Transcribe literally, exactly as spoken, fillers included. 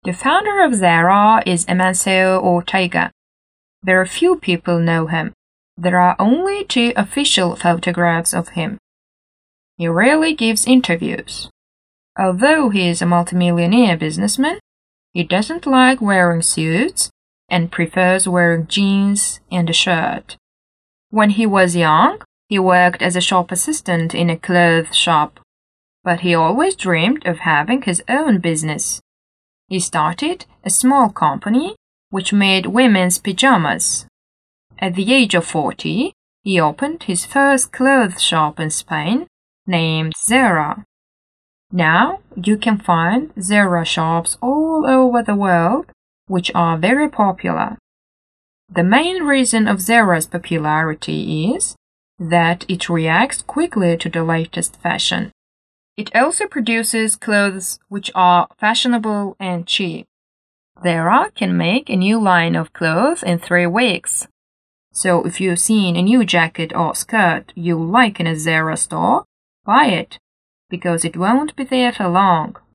The founder of Zara is Amancio Ortega. Very few people know him. There are only two official photographs of him. He rarely gives interviews. Although he is a multimillionaire businessman, he doesn't like wearing suits and prefers wearing jeans and a shirt. When he was young, he worked as a shop assistant in a clothes shop, but he always dreamed of having his own business. He started a small company which made women's pajamas. At the age of forty, he opened his first clothes shop in Spain, named Zara. Now you can find Zara shops all over the world, which are very popular. The main reason of Zara's popularity is that it reacts quickly to the latest fashion. It also produces clothes which are fashionable and cheap. Zara can make a new line of clothes in three weeks. So if you've seen a new jacket or skirt you like in a Zara store, buy it, because it won't be there for long.